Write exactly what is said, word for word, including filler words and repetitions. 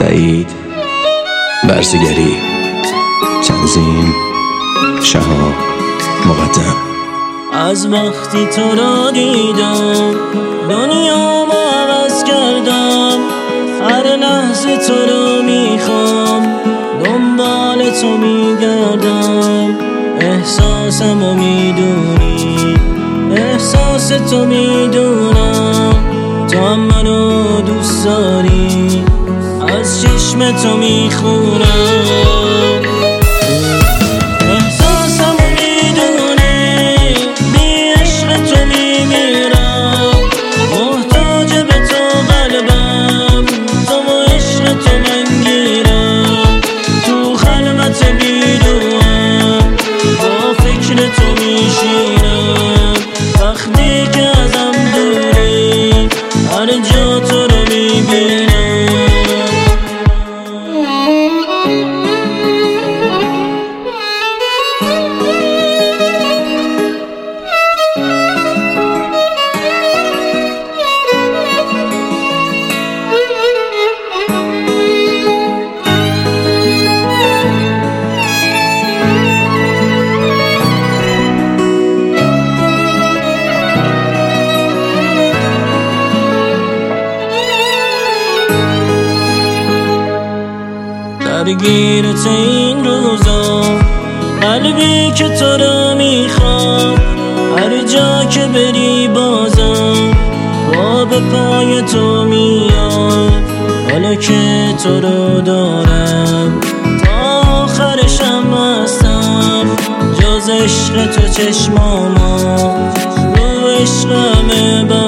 سعید برزگری، تنظیم شهاب مقدم. از وقتی تو را دیدم دنیا ما عوض کردم، هر لحظه تو را میخوام، دنبال تو میگردم. احساسمو میدونی، احساس تو میدونم، تو هم منو دوست داری، از چشم تو میخونم. وقتی که ازم دوری هر جا تو رو میبینم. درگیرت این روزا، قلبی که تو را میخواد، هر جا که بری بازم با به پای تو میاد. حالا که تو رو دارم تا آخرشم هستم، جز عشق تو چشماما رو عشقمه.